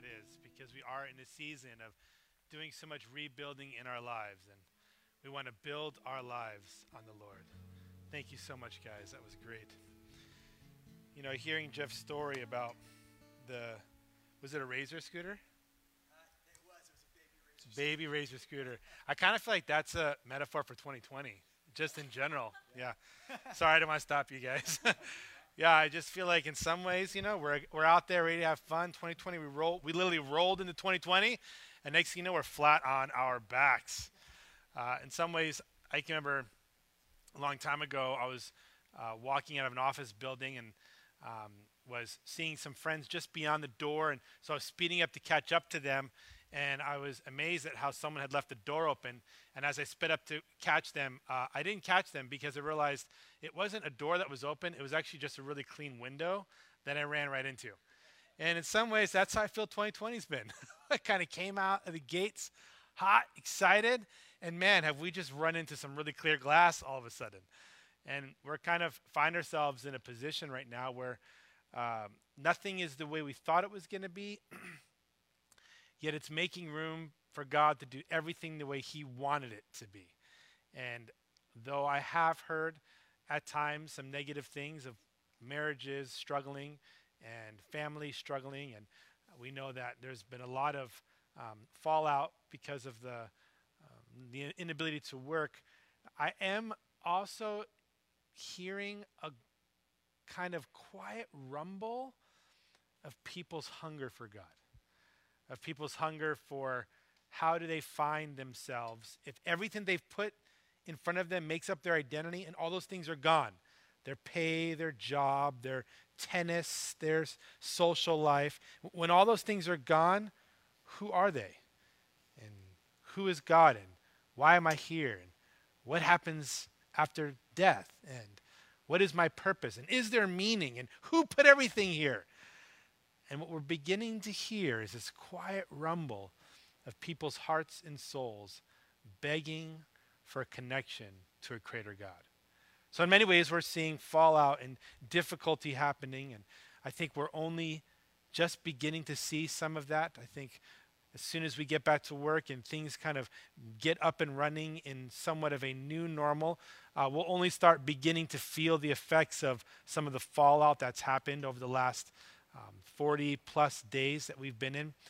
that is, because we are in a season of doing so much rebuilding in our lives, and we want to build our lives on the Lord. Thank you so much, guys. That was great. You know, hearing Jeff's story about the, was it a Razor scooter? Baby Razor scooter. I kind of feel like that's a metaphor for 2020, just in general. Yeah. Sorry, I don't want to stop you guys. Yeah, I just feel like in some ways, you know, we're out there ready to have fun. 2020, we literally rolled into 2020, and next thing you know, we're flat on our backs. In some ways, I can remember a long time ago, I was walking out of an office building and was seeing some friends just beyond the door, and so I was speeding up to catch up to them, and I was amazed at how someone had left the door open. And as I sped up to catch them, I didn't catch them because I realized it wasn't a door that was open. It was actually just a really clean window that I ran right into. And in some ways, that's how I feel 2020's been. I kind of came out of the gates hot, excited, and man, have we just run into some really clear glass all of a sudden. And we're kind of find ourselves in a position right now where nothing is the way we thought it was going to be. Yet it's making room for God to do everything the way he wanted it to be. And though I have heard at times some negative things of marriages struggling and families struggling, and we know that there's been a lot of fallout because of the inability to work, I am also hearing a kind of quiet rumble of people's hunger for God, of people's hunger for how do they find themselves if everything they've put in front of them makes up their identity and all those things are gone. Their pay, their job, their tennis, their social life. When all those things are gone, who are they? And who is God? And why am I here? And what happens after death? And what is my purpose? And is there meaning? And who put everything here? And what we're beginning to hear is this quiet rumble of people's hearts and souls begging for a connection to a creator God. So in many ways, we're seeing fallout and difficulty happening. And I think we're only just beginning to see some of that. I think as soon as we get back to work and things kind of get up and running in somewhat of a new normal, we'll only start beginning to feel the effects of some of the fallout that's happened over the last 40 plus days that we've been in.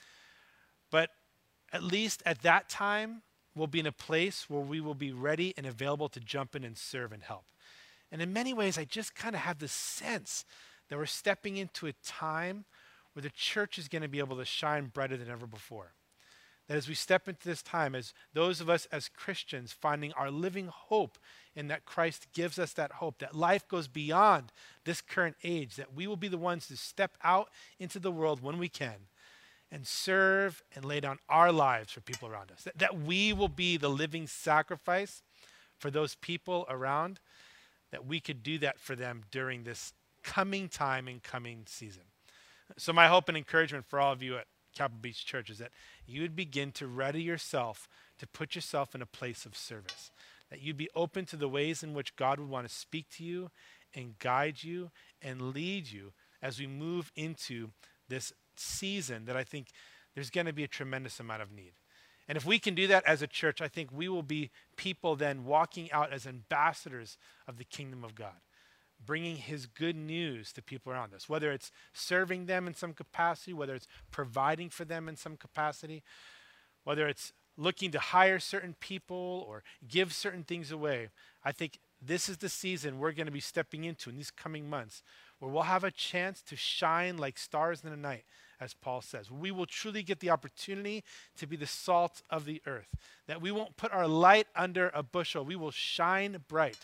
But at least at that time, we'll be in a place where we will be ready and available to jump in and serve and help. And in many ways, I just kind of have this sense that we're stepping into a time where the church is going to be able to shine brighter than ever before. That as we step into this time, as those of us as Christians finding our living hope in that Christ gives us that hope, that life goes beyond this current age, that we will be the ones to step out into the world when we can and serve and lay down our lives for people around us. That we will be the living sacrifice for those people around, that we could do that for them during this coming time and coming season. So my hope and encouragement for all of you at Capitol Beach Church is that you would begin to ready yourself to put yourself in a place of service, that you'd be open to the ways in which God would want to speak to you and guide you and lead you as we move into this season that I think there's going to be a tremendous amount of need. And if we can do that as a church, I think we will be people then walking out as ambassadors of the kingdom of God, bringing his good news to people around us, whether it's serving them in some capacity, whether it's providing for them in some capacity, whether it's looking to hire certain people or give certain things away. I think this is the season we're going to be stepping into in these coming months, where we'll have a chance to shine like stars in the night, as Paul says. We will truly get the opportunity to be the salt of the earth, that we won't put our light under a bushel. We will shine bright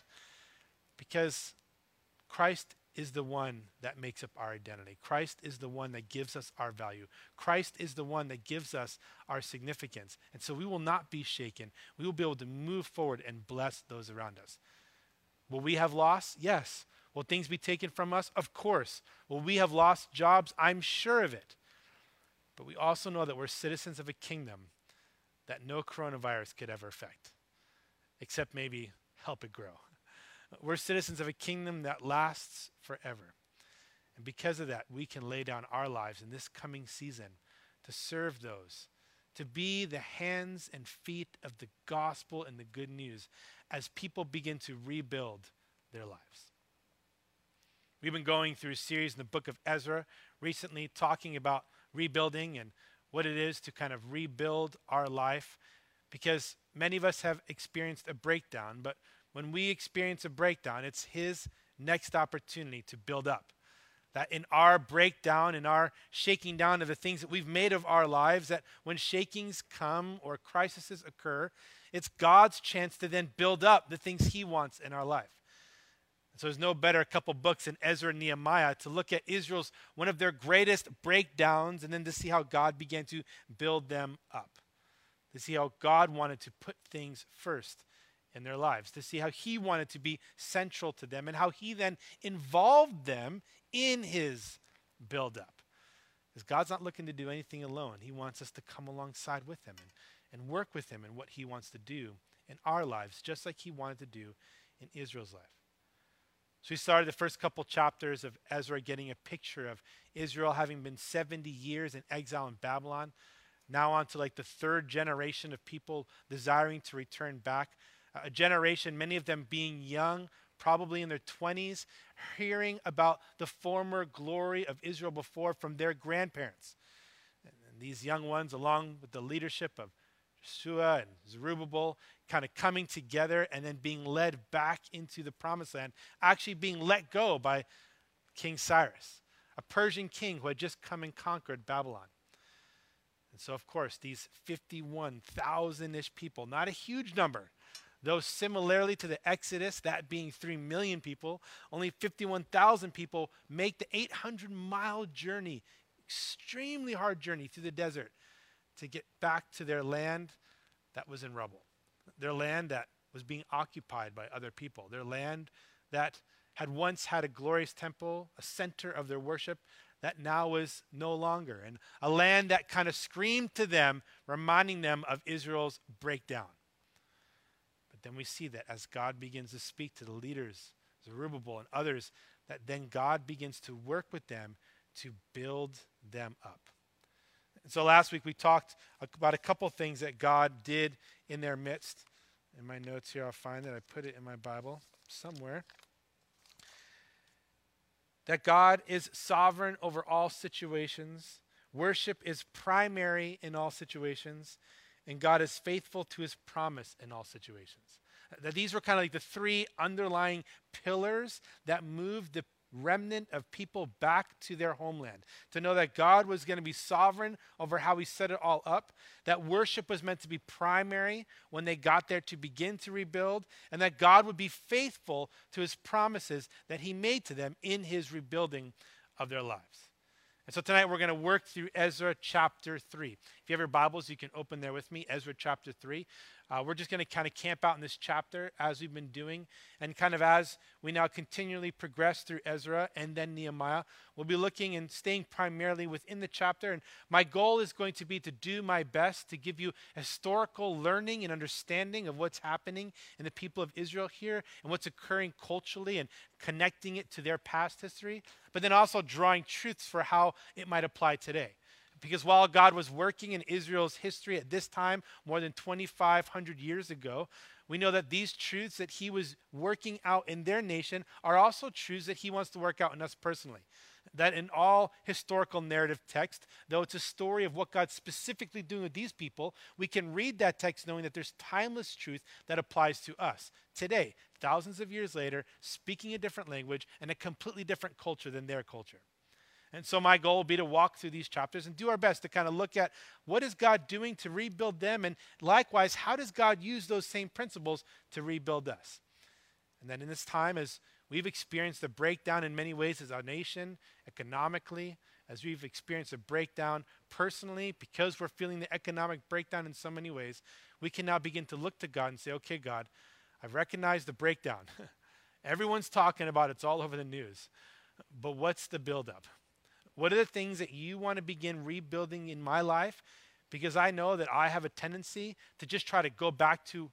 because Christ is the one that makes up our identity. Christ is the one that gives us our value. Christ is the one that gives us our significance. And so we will not be shaken. We will be able to move forward and bless those around us. Will we have loss? Yes. Will things be taken from us? Of course. Will we have lost jobs? I'm sure of it. But we also know that we're citizens of a kingdom that no coronavirus could ever affect, except maybe help it grow. We're citizens of a kingdom that lasts forever. And because of that, we can lay down our lives in this coming season to serve those, to be the hands and feet of the gospel and the good news as people begin to rebuild their lives. We've been going through a series in the book of Ezra recently talking about rebuilding and what it is to kind of rebuild our life, because many of us have experienced a breakdown, but when we experience a breakdown, it's his next opportunity to build up. That in our breakdown, in our shaking down of the things that we've made of our lives, that when shakings come or crises occur, it's God's chance to then build up the things he wants in our life. So there's no better couple books in Ezra and Nehemiah to look at Israel's, one of their greatest breakdowns, and then to see how God began to build them up. To see how God wanted to put things first in their lives. To see how he wanted to be central to them and how he then involved them in his build-up. Because God's not looking to do anything alone. He wants us to come alongside with him and work with him in what he wants to do in our lives, just like he wanted to do in Israel's life. So we started the first couple chapters of Ezra getting a picture of Israel having been 70 years in exile in Babylon, now on to like the third generation of people desiring to return back. A generation, many of them being young, probably in their 20s, hearing about the former glory of Israel before from their grandparents. And these young ones, along with the leadership of Joshua and Zerubbabel, kind of coming together and then being led back into the promised land, actually being let go by King Cyrus, a Persian king who had just come and conquered Babylon. And so, of course, these 51,000-ish people, not a huge number, though similarly to the Exodus, that being 3 million people, only 51,000 people make the 800-mile journey, extremely hard journey through the desert to get back to their land that was in rubble, their land that was being occupied by other people, their land that had once had a glorious temple, a center of their worship, that now was no longer, and a land that kind of screamed to them, reminding them of Israel's breakdown. But then we see that as God begins to speak to the leaders, Zerubbabel and others, that then God begins to work with them to build them up. And so last week we talked about a couple things that God did in their midst. In my notes here, I'll find it. I put it in my Bible somewhere. That God is sovereign over all situations. Worship is primary in all situations. And God is faithful to his promise in all situations. That these were kind of like the three underlying pillars that moved the remnant of people back to their homeland. To know that God was going to be sovereign over how he set it all up, that worship was meant to be primary when they got there to begin to rebuild, and that God would be faithful to his promises that he made to them in his rebuilding of their lives. And so tonight we're going to work through Ezra chapter 3. If you have your Bibles, you can open there with me, Ezra chapter 3. We're just going to kind of camp out in this chapter as we've been doing. And kind of as we now continually progress through Ezra and then Nehemiah, we'll be looking and staying primarily within the chapter. And my goal is going to be to do my best to give you historical learning and understanding of what's happening in the people of Israel here and what's occurring culturally and connecting it to their past history, but then also drawing truths for how it might apply today. Because while God was working in Israel's history at this time, more than 2,500 years ago, we know that these truths that he was working out in their nation are also truths that he wants to work out in us personally. That in all historical narrative text, though it's a story of what God's specifically doing with these people, we can read that text knowing that there's timeless truth that applies to us today, thousands of years later, speaking a different language and a completely different culture than their culture. And so my goal will be to walk through these chapters and do our best to kind of look at what is God doing to rebuild them, and likewise, how does God use those same principles to rebuild us? And then in this time, as we've experienced a breakdown in many ways as a nation, economically, as we've experienced a breakdown personally, because we're feeling the economic breakdown in so many ways, we can now begin to look to God and say, okay, God, I've recognized the breakdown. Everyone's talking about it. It's all over the news. But what's the buildup? What are the things that you want to begin rebuilding in my life? Because I know that I have a tendency to just try to go back to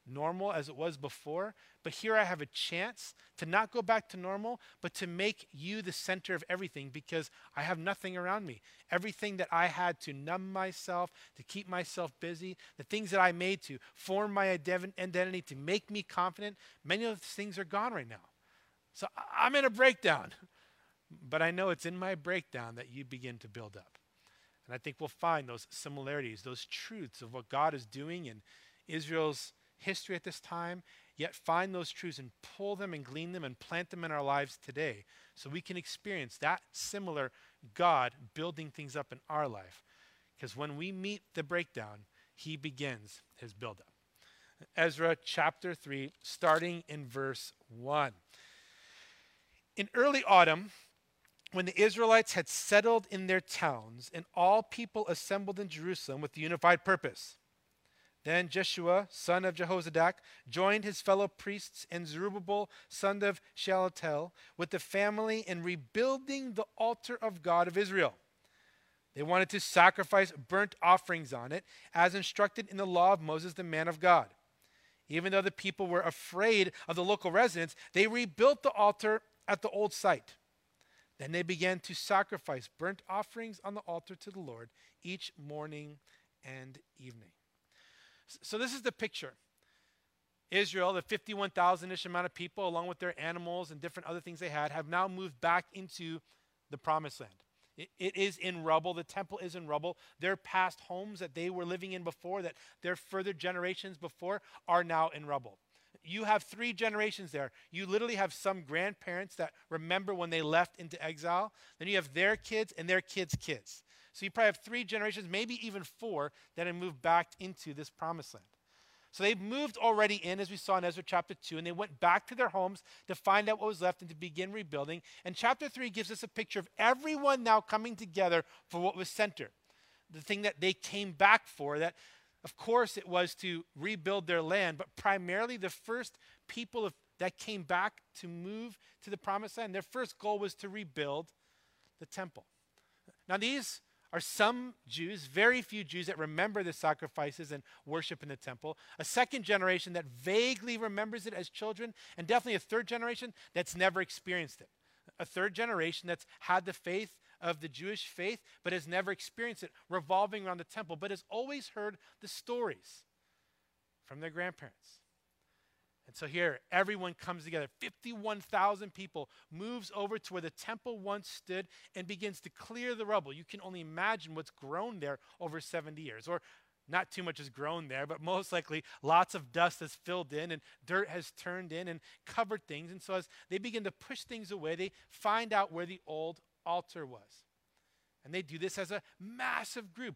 normal as it was before, but here I have a chance to not go back to normal, but to make you the center of everything because I have nothing around me. Everything that I had to numb myself, to keep myself busy, the things that I made to form my identity, to make me confident, many of those things are gone right now. So I'm in a breakdown, but I know it's in my breakdown that you begin to build up. And I think we'll find those similarities, those truths of what God is doing in Israel's history at this time, yet find those truths and pull them and glean them and plant them in our lives today so we can experience that similar God building things up in our life. Because when we meet the breakdown, he begins his buildup. Ezra chapter 3, starting in verse 1. In early autumn, when the Israelites had settled in their towns and all people assembled in Jerusalem with the unified purpose, then Jeshua, son of Jehozadak, joined his fellow priests and Zerubbabel, son of Shealtiel, with the family in rebuilding the altar of God of Israel. They wanted to sacrifice burnt offerings on it, as instructed in the law of Moses, the man of God. Even though the people were afraid of the local residents, they rebuilt the altar at the old site. Then they began to sacrifice burnt offerings on the altar to the Lord each morning and evening. So this is the picture. Israel, the 51,000-ish amount of people, along with their animals and different other things they had, have now moved back into the promised land. It is in rubble. The temple is in rubble. Their past homes that they were living in before, that their further generations before, are now in rubble. You have 3 generations there. You literally have some grandparents that remember when they left into exile. Then you have their kids and their kids' kids. So you probably have 3 generations, maybe even 4, that have moved back into this promised land. So they've moved already in, as we saw in Ezra chapter 2, and they went back to their homes to find out what was left and to begin rebuilding. And chapter 3 gives us a picture of everyone now coming together for what was center. The thing that they came back for, that of course it was to rebuild their land, but primarily the first people that came back to move to the promised land, their first goal was to rebuild the temple. Now these are some Jews, very few Jews, that remember the sacrifices and worship in the temple. A second generation that vaguely remembers it as children, and definitely a third generation that's never experienced it. A third generation that's had the faith of the Jewish faith, but has never experienced it revolving around the temple, but has always heard the stories from their grandparents. And so here, everyone comes together. 51,000 people moves over to where the temple once stood and begins to clear the rubble. You can only imagine what's grown there over 70 years. Or not too much has grown there, but most likely lots of dust has filled in and dirt has turned in and covered things. And so as they begin to push things away, they find out where the old altar was. And they do this as a massive group.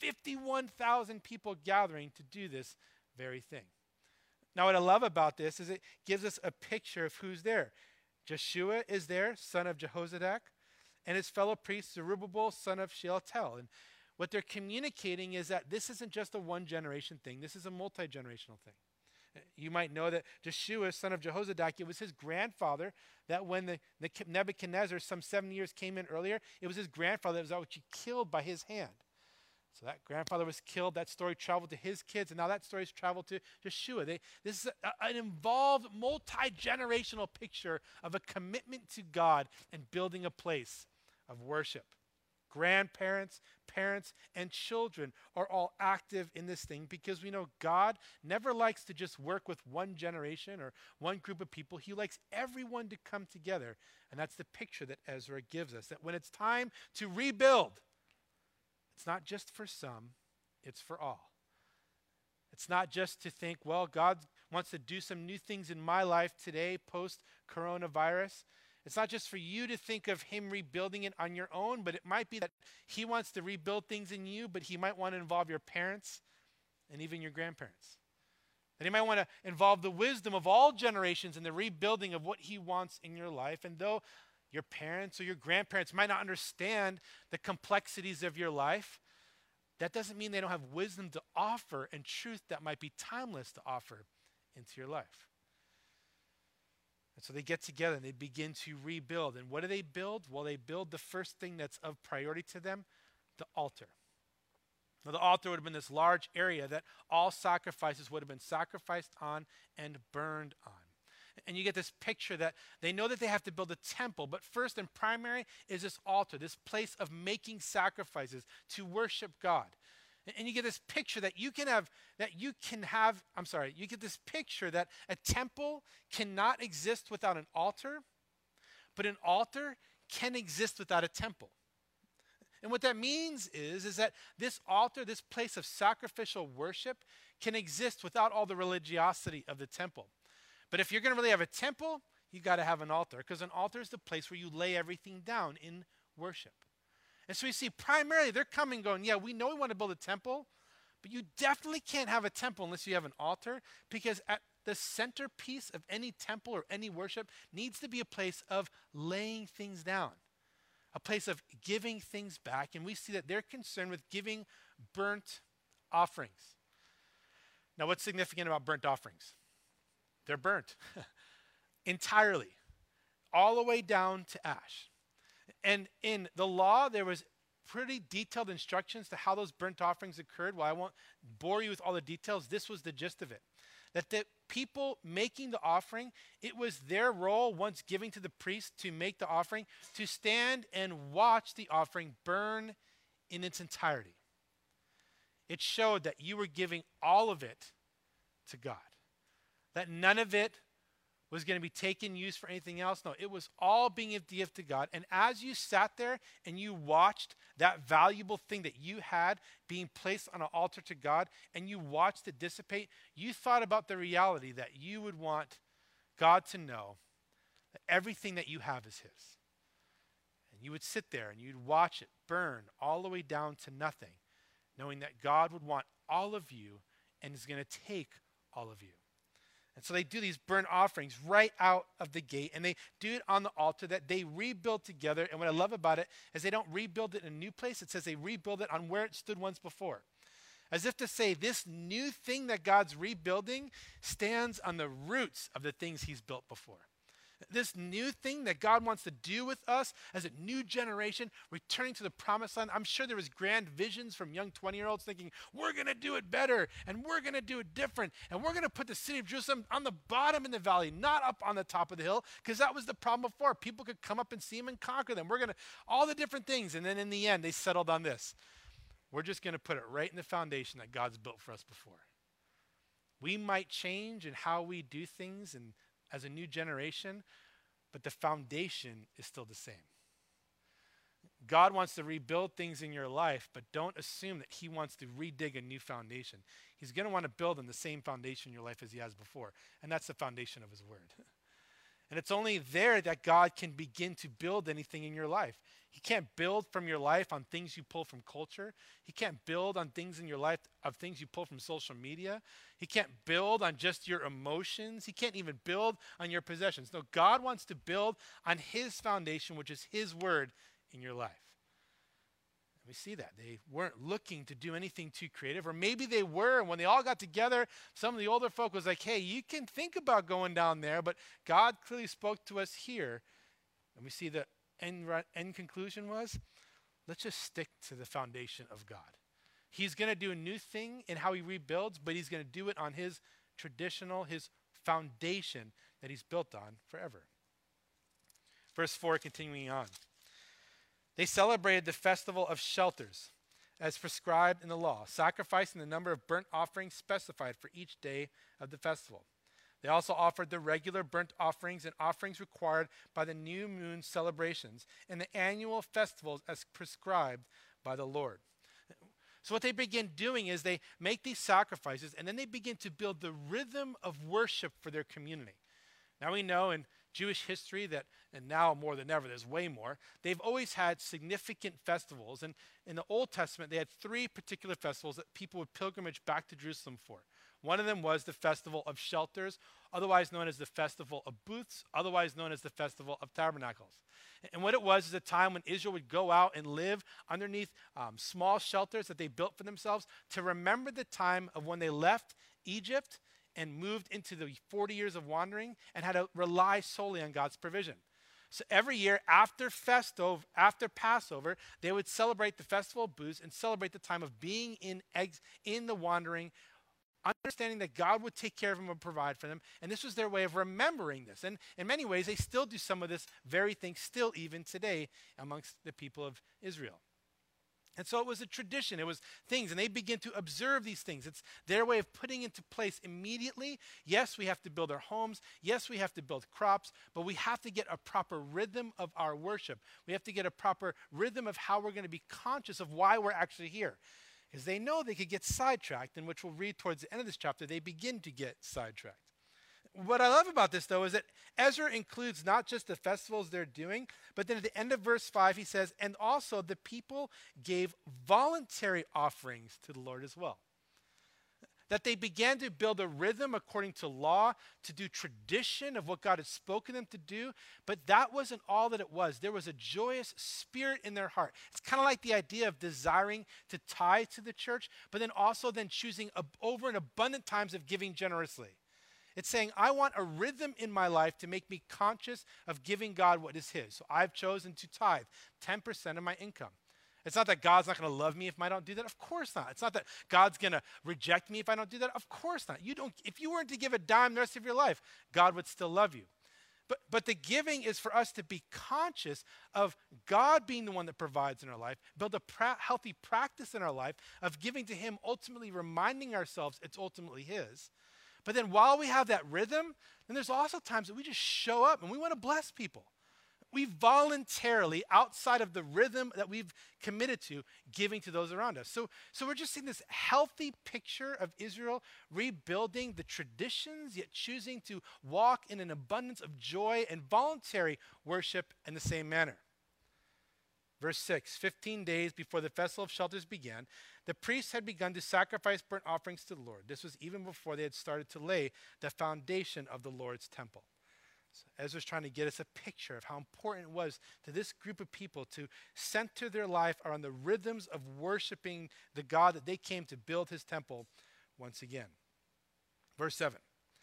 51,000 people gathering to do this very thing. Now, what I love about this is it gives us a picture of who's there. Jeshua is there, son of Jehozadak, and his fellow priest, Zerubbabel, son of Shealtiel. And what they're communicating is that this isn't just a one-generation thing. This is a multi-generational thing. You might know that Jeshua, son of Jehozadak, it was his grandfather that when the Nebuchadnezzar, some 7 years came in earlier, it was his grandfather that was actually killed by his hand. So that grandfather was killed. That story traveled to his kids, and now that story's traveled to Jeshua. This is an involved, multi-generational picture of a commitment to God and building a place of worship. Grandparents, parents, and children are all active in this thing because we know God never likes to just work with one generation or one group of people. He likes everyone to come together, and that's the picture that Ezra gives us, that when it's time to rebuild, it's not just for some, it's for all. It's not just to think, well, God wants to do some new things in my life today, post-coronavirus. It's not just for you to think of him rebuilding it on your own, but it might be that he wants to rebuild things in you, but he might want to involve your parents and even your grandparents. And he might want to involve the wisdom of all generations in the rebuilding of what he wants in your life. And though your parents or your grandparents might not understand the complexities of your life, that doesn't mean they don't have wisdom to offer and truth that might be timeless to offer into your life. And so they get together and they begin to rebuild. And what do they build? Well, they build the first thing that's of priority to them, the altar. Now, the altar would have been this large area that all sacrifices would have been sacrificed on and burned on. And you get this picture that they know that they have to build a temple, but first and primary is this altar, this place of making sacrifices to worship God. And you get this picture that you get this picture that a temple cannot exist without an altar, but an altar can exist without a temple. And what that means is that this altar, this place of sacrificial worship, can exist without all the religiosity of the temple. But if you're going to really have a temple, you got to have an altar, because an altar is the place where you lay everything down in worship. And so we see primarily they're coming going, yeah, we know we want to build a temple, but you definitely can't have a temple unless you have an altar, because at the centerpiece of any temple or any worship needs to be a place of laying things down, a place of giving things back. And we see that they're concerned with giving burnt offerings. Now, what's significant about burnt offerings? They're burnt entirely, all the way down to ash. And in the law, there was pretty detailed instructions to how those burnt offerings occurred. Well, I won't bore you with all the details. This was the gist of it. That the people making the offering, it was their role, once giving to the priest to make the offering, to stand and watch the offering burn in its entirety. It showed that you were giving all of it to God. That none of it was going to be taken, used for anything else. No, it was all being a gift to God. And as you sat there and you watched that valuable thing that you had being placed on an altar to God, and you watched it dissipate, you thought about the reality that you would want God to know that everything that you have is his. And you would sit there and you'd watch it burn all the way down to nothing, knowing that God would want all of you and is going to take all of you. And so they do these burnt offerings right out of the gate, and they do it on the altar that they rebuild together. And what I love about it is they don't rebuild it in a new place. It says they rebuild it on where it stood once before. As if to say, this new thing that God's rebuilding stands on the roots of the things he's built before. This new thing that God wants to do with us as a new generation, returning to the promised land. I'm sure there was grand visions from young 20-year-olds thinking, we're going to do it better, and we're going to do it different, and we're going to put the city of Jerusalem on the bottom in the valley, not up on the top of the hill, because that was the problem before. People could come up and see them and conquer them. We're going to, all the different things. And then in the end, they settled on this. We're just going to put it right in the foundation that God's built for us before. We might change in how we do things and as a new generation, but the foundation is still the same. God wants to rebuild things in your life, but don't assume that he wants to redig a new foundation. He's going to want to build on the same foundation in your life as he has before, and that's the foundation of his word. And it's only there that God can begin to build anything in your life. He can't build from your life on things you pull from culture. He can't build on things in your life of things you pull from social media. He can't build on just your emotions. He can't even build on your possessions. No, God wants to build on his foundation, which is his word in your life. And we see that. They weren't looking to do anything too creative, or maybe they were, and when they all got together, some of the older folk was like, hey, you can think about going down there, but God clearly spoke to us here. And we see the end conclusion was, let's just stick to the foundation of God. He's going to do a new thing in how he rebuilds, but he's going to do it on his traditional, his foundation that he's built on forever. Verse 4, continuing on. They celebrated the festival of shelters as prescribed in the law, sacrificing the number of burnt offerings specified for each day of the festival. They also offered the regular burnt offerings and offerings required by the new moon celebrations and the annual festivals as prescribed by the Lord. So what they begin doing is they make these sacrifices, and then they begin to build the rhythm of worship for their community. Now we know in Jewish history that, and now more than ever, there's way more, they've always had significant festivals. And in the Old Testament, they had three particular festivals that people would pilgrimage back to Jerusalem for. One of them was the Festival of Shelters, otherwise known as the Festival of Booths, otherwise known as the Festival of Tabernacles. And what it was is a time when Israel would go out and live underneath small shelters that they built for themselves to remember the time of when they left Egypt and moved into the 40 years of wandering and had to rely solely on God's provision. So every year after Passover, they would celebrate the festival of booths and celebrate the time of being in the wandering, understanding that God would take care of them and provide for them. And this was their way of remembering this. And in many ways, they still do some of this very thing still even today amongst the people of Israel. And so it was a tradition. It was things, and they begin to observe these things. It's their way of putting into place immediately. Yes, we have to build our homes. Yes, we have to build crops, but we have to get a proper rhythm of our worship. We have to get a proper rhythm of how we're going to be conscious of why we're actually here. Because they know they could get sidetracked, and which we'll read towards the end of this chapter, they begin to get sidetracked. What I love about this, though, is that Ezra includes not just the festivals they're doing, but then at the end of verse 5, he says, and also the people gave voluntary offerings to the Lord as well. That they began to build a rhythm according to law, to do tradition of what God had spoken them to do, but that wasn't all that it was. There was a joyous spirit in their heart. It's kind of like the idea of desiring to tithe to the church, but then also then choosing over and abundant times of giving generously. It's saying, I want a rhythm in my life to make me conscious of giving God what is his. So I've chosen to tithe 10% of my income. It's not that God's not going to love me if I don't do that. Of course not. It's not that God's going to reject me if I don't do that. Of course not. If you weren't to give a dime the rest of your life, God would still love you. But the giving is for us to be conscious of God being the one that provides in our life, build a healthy practice in our life of giving to him, ultimately reminding ourselves it's ultimately his. But then while we have that rhythm, then there's also times that we just show up and we want to bless people. We voluntarily, outside of the rhythm that we've committed to, giving to those around us. So we're just seeing this healthy picture of Israel rebuilding the traditions, yet choosing to walk in an abundance of joy and voluntary worship in the same manner. Verse 6, 15 days before the Festival of Shelters began, the priests had begun to sacrifice burnt offerings to the Lord. This was even before they had started to lay the foundation of the Lord's temple. So Ezra's trying to get us a picture of how important it was to this group of people to center their life around the rhythms of worshiping the God that they came to build his temple once again. Verse 7.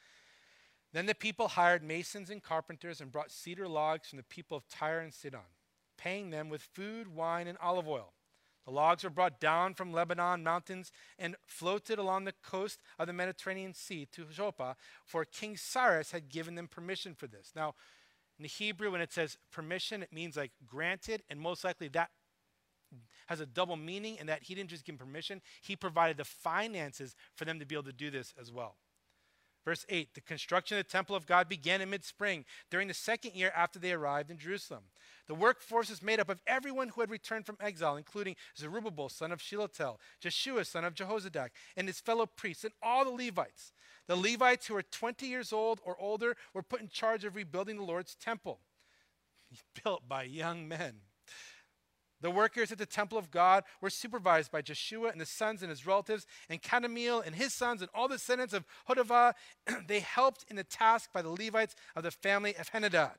Then the people hired masons and carpenters and brought cedar logs from the people of Tyre and Sidon, paying them with food, wine, and olive oil. The logs were brought down from Lebanon mountains and floated along the coast of the Mediterranean Sea to Joppa, for King Cyrus had given them permission for this. Now, in the Hebrew, when it says permission, it means like granted, and most likely that has a double meaning in that he didn't just give them permission, he provided the finances for them to be able to do this as well. Verse 8, the construction of the temple of God began in mid-spring, during the second year after they arrived in Jerusalem. The workforce was made up of everyone who had returned from exile, including Zerubbabel, son of Shealtiel, Jeshua, son of Jehozadak, and his fellow priests, and all the Levites. The Levites who were 20 years old or older were put in charge of rebuilding the Lord's temple, built by young men. The workers at the temple of God were supervised by Jeshua and his sons and his relatives, and Kadmiel and his sons and all the descendants of Hodavah. They helped in the task by the Levites of the family of Henadad.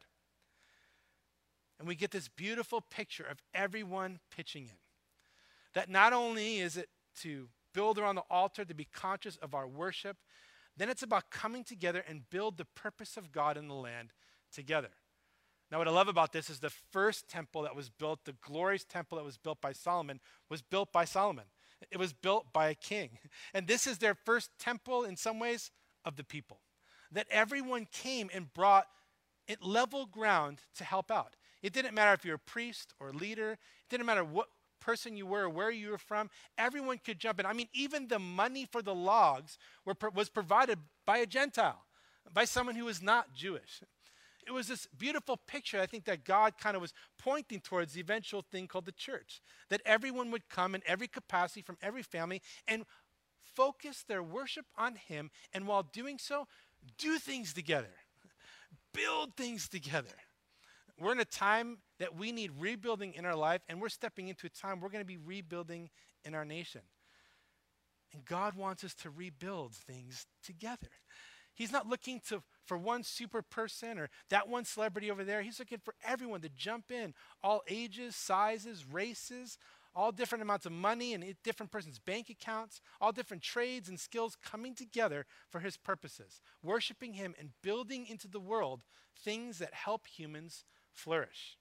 And we get this beautiful picture of everyone pitching in. That not only is it to build around the altar, to be conscious of our worship, then it's about coming together and build the purpose of God in the land together. Now, what I love about this is the first temple that was built, the glorious temple that was built by Solomon, was built by Solomon. It was built by a king. And this is their first temple, in some ways, of the people. That everyone came and brought it level ground to help out. It didn't matter if you're a priest or a leader. It didn't matter what person you were or where you were from. Everyone could jump in. I mean, even the money for the logs was provided by a Gentile, by someone who was not Jewish. It was this beautiful picture, I think, that God kind of was pointing towards the eventual thing called the church. That everyone would come in every capacity from every family and focus their worship on him. And while doing so, do things together. Build things together. We're in a time that we need rebuilding in our life, and we're stepping into a time we're going to be rebuilding in our nation. And God wants us to rebuild things together. He's not looking for one super person or that one celebrity over there. He's looking for everyone to jump in, all ages, sizes, races, all different amounts of money and different person's bank accounts, all different trades and skills coming together for his purposes, worshiping him and building into the world things that help humans flourish.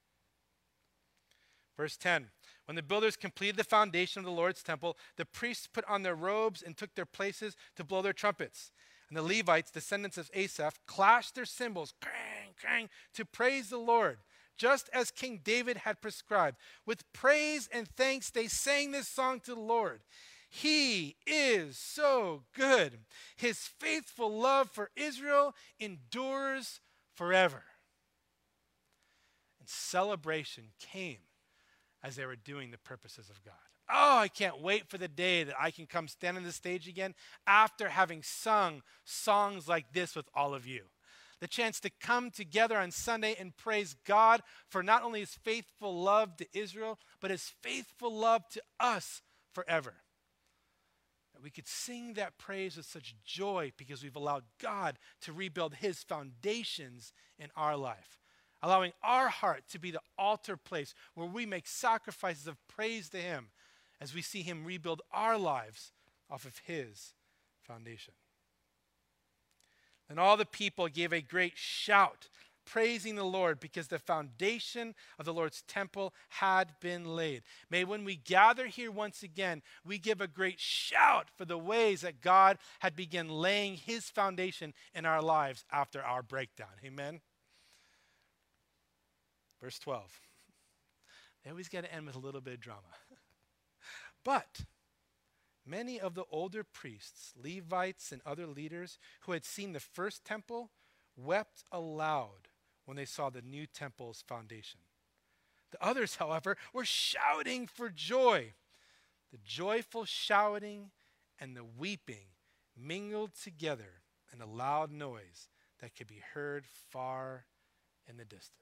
Verse 10, when the builders completed the foundation of the Lord's temple, the priests put on their robes and took their places to blow their trumpets. And the Levites, descendants of Asaph, clashed their cymbals, clang, clang, to praise the Lord, just as King David had prescribed. With praise and thanks, they sang this song to the Lord. He is so good. His faithful love for Israel endures forever. And celebration came as they were doing the purposes of God. Oh, I can't wait for the day that I can come stand on the stage again after having sung songs like this with all of you. The chance to come together on Sunday and praise God for not only his faithful love to Israel, but his faithful love to us forever. That we could sing that praise with such joy because we've allowed God to rebuild his foundations in our life. Allowing our heart to be the altar place where we make sacrifices of praise to him as we see him rebuild our lives off of his foundation. And all the people gave a great shout, praising the Lord because the foundation of the Lord's temple had been laid. May when we gather here once again, we give a great shout for the ways that God had begun laying his foundation in our lives after our breakdown. Amen? Verse 12. They always got to end with a little bit of drama. But many of the older priests, Levites, and other leaders who had seen the first temple wept aloud when they saw the new temple's foundation. The others, however, were shouting for joy. The joyful shouting and the weeping mingled together in a loud noise that could be heard far in the distance.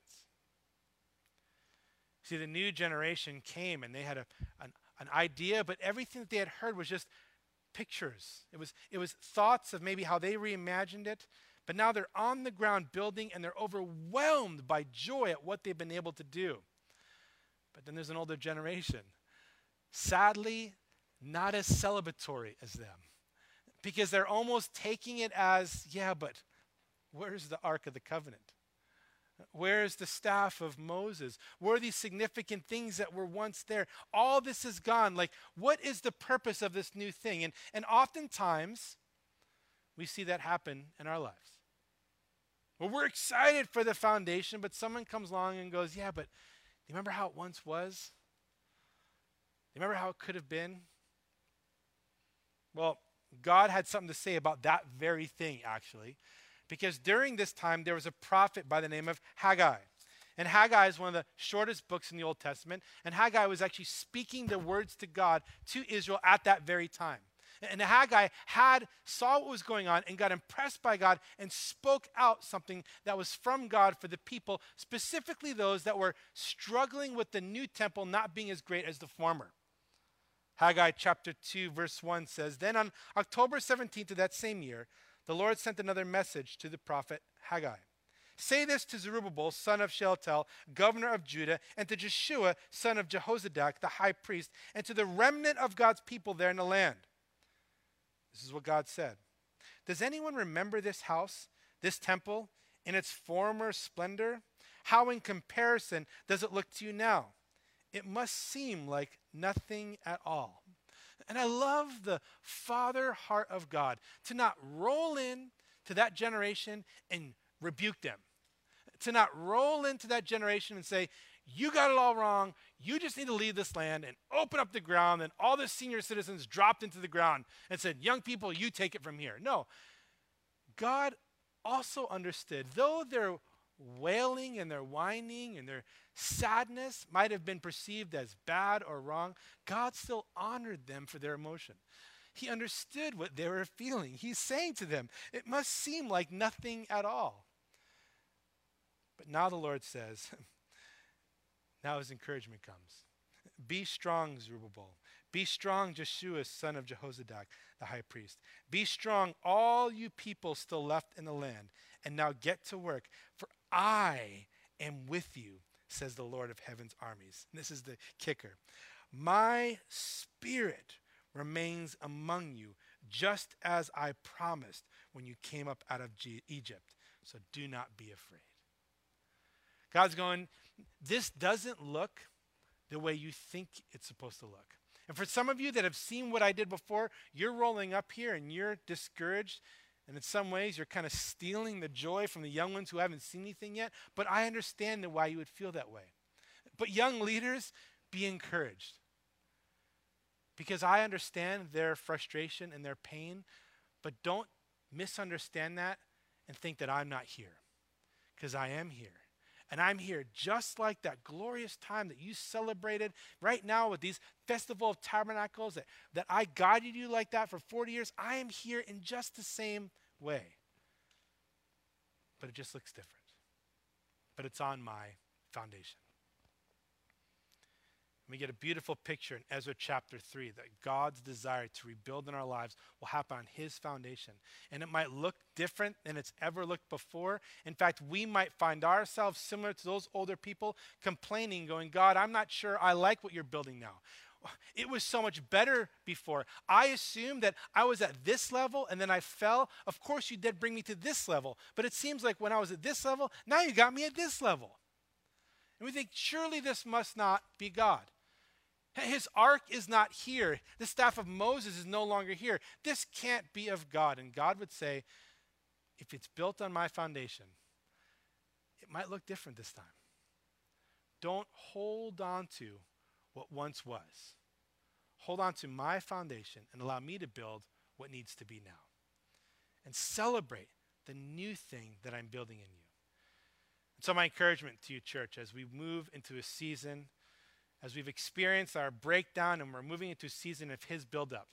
See, the new generation came and they had an idea, but everything that they had heard was just pictures. It was thoughts of maybe how they reimagined it, but now they're on the ground building and they're overwhelmed by joy at what they've been able to do. But then there's an older generation, sadly, not as celebratory as them, because they're almost taking it as, yeah, but where's the Ark of the Covenant? Where's the staff of Moses? Where are these significant things that were once there? All this is gone. Like, what is the purpose of this new thing? And oftentimes, we see that happen in our lives. Well, we're excited for the foundation, but someone comes along and goes, yeah, but do you remember how it once was? Do you remember how it could have been? Well, God had something to say about that very thing, actually. Because during this time, there was a prophet by the name of Haggai. And Haggai is one of the shortest books in the Old Testament. And Haggai was actually speaking the words to God, to Israel at that very time. And Haggai saw what was going on and got impressed by God and spoke out something that was from God for the people, specifically those that were struggling with the new temple not being as great as the former. Haggai chapter 2, verse 1 says, Then on October 17th of that same year, the Lord sent another message to the prophet Haggai. Say this to Zerubbabel, son of Shealtiel, governor of Judah, and to Jeshua, son of Jehozadak, the high priest, and to the remnant of God's people there in the land. This is what God said. Does anyone remember this house, this temple, in its former splendor? How in comparison does it look to you now? It must seem like nothing at all. And I love the father heart of God to not roll in to that generation and rebuke them. To not roll into that generation and say, you got it all wrong. You just need to leave this land and open up the ground. And all the senior citizens dropped into the ground and said, young people, you take it from here. No. God also understood, though their wailing and their whining and their sadness might have been perceived as bad or wrong, God still honored them for their emotion. He understood what they were feeling. He's saying to them, it must seem like nothing at all. But now the Lord says, now his encouragement comes. Be strong, Zerubbabel. Be strong, Jeshua, son of Jehozadak, the high priest. Be strong, all you people still left in the land. And now get to work, for I am with you, says the Lord of heaven's armies. And this is the kicker. My spirit remains among you, just as I promised when you came up out of Egypt. So do not be afraid. God's going, this doesn't look the way you think it's supposed to look. And for some of you that have seen what I did before, you're rolling up here and you're discouraged. And in some ways, you're kind of stealing the joy from the young ones who haven't seen anything yet. But I understand why you would feel that way. But young leaders, be encouraged. Because I understand their frustration and their pain. But don't misunderstand that and think that I'm not here. Because I am here. And I'm here just like that glorious time that you celebrated right now with these Festival of Tabernacles, that I guided you like that for 40 years. I am here in just the same way. But it just looks different. But it's on my foundation. We get a beautiful picture in Ezra chapter 3 that God's desire to rebuild in our lives will happen on his foundation. And it might look different than it's ever looked before. In fact, we might find ourselves similar to those older people complaining, going, God, I'm not sure I like what you're building now. It was so much better before. I assumed that I was at this level and then I fell. Of course, you did bring me to this level. But it seems like when I was at this level, now you got me at this level. And we think, surely this must not be God. His ark is not here. The staff of Moses is no longer here. This can't be of God. And God would say, if it's built on my foundation, it might look different this time. Don't hold on to what once was. Hold on to my foundation and allow me to build what needs to be now. And celebrate the new thing that I'm building in you. And so my encouragement to you, church, as we move into a season, as we've experienced our breakdown and we're moving into a season of his buildup,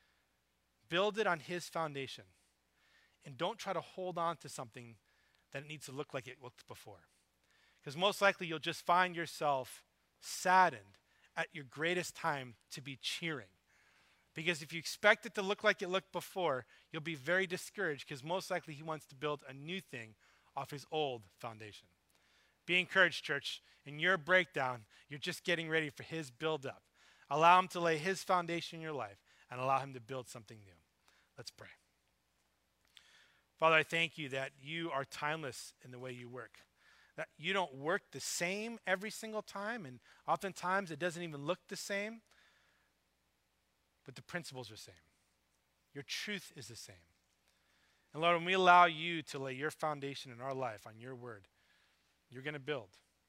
build it on his foundation. And don't try to hold on to something that it needs to look like it looked before. Because most likely you'll just find yourself saddened at your greatest time to be cheering. Because if you expect it to look like it looked before, you'll be very discouraged because most likely he wants to build a new thing off his old foundation. Be encouraged, church. In your breakdown, you're just getting ready for his build-up. Allow him to lay his foundation in your life and allow him to build something new. Let's pray. Father, I thank you that you are timeless in the way you work. That you don't work the same every single time, and oftentimes it doesn't even look the same, but the principles are the same. Your truth is the same. And Lord, when we allow you to lay your foundation in our life on your word, you're going to build.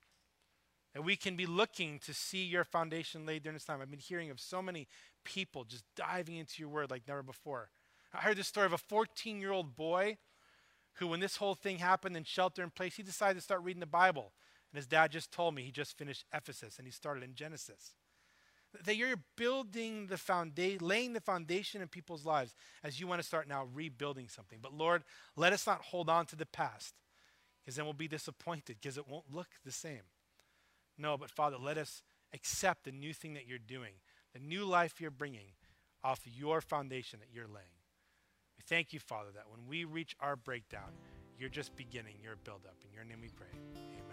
And we can be looking to see your foundation laid during this time. I've been hearing of so many people just diving into your word like never before. I heard this story of a 14-year-old boy who, when this whole thing happened in shelter in place, he decided to start reading the Bible. And his dad just told me he just finished Ephesus and he started in Genesis. That you're building the foundation, laying the foundation in people's lives as you want to start now rebuilding something. But Lord, let us not hold on to the past, because then we'll be disappointed because it won't look the same. No, but Father, let us accept the new thing that you're doing, the new life you're bringing off your foundation that you're laying. We thank you, Father, that when we reach our breakdown, you're just beginning your buildup. In your name we pray. Amen.